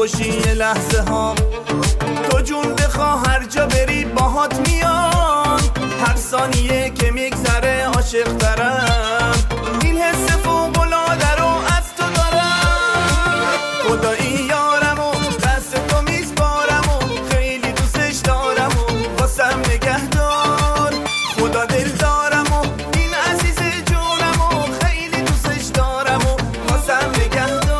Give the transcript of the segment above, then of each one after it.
باشی یه لحظه ها. تو جون بخواه هر جا بری باهات میان، هر ثانیه که میگذره عاشق ترم. این حس فوق‌العاده رو از تو دارم، خدایی یارم و دست تو میسپارم و خیلی دوستش دارم و واسم نگه دار. خدا دل دارم و این عزیز جونم و خیلی دوستش دارم و واسم نگه دار.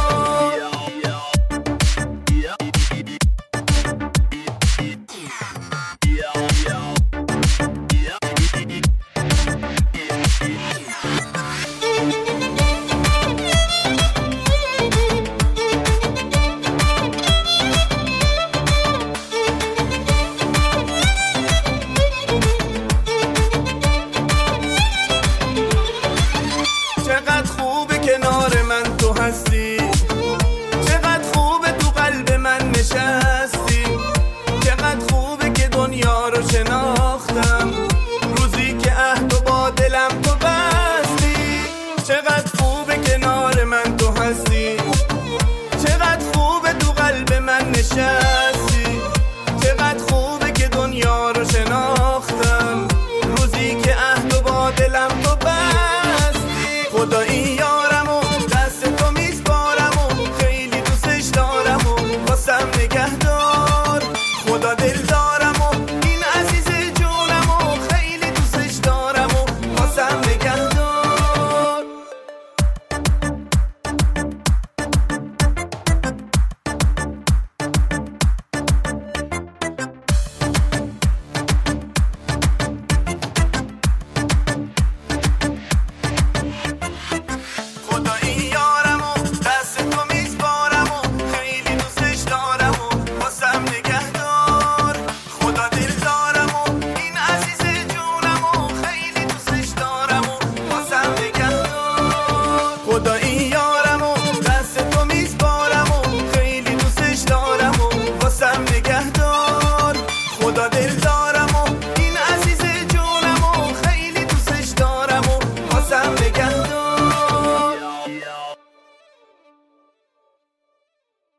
چقدر خوبه کنار من تو هستی، چقدر خوبه تو قلب من نشستی، چقدر خوبه که دنیا رو شناختم روزی که عهد و با دلم تو بستی. چقدر خوبه کنار من تو هستی، چقدر خوبه تو قلب من نشستی،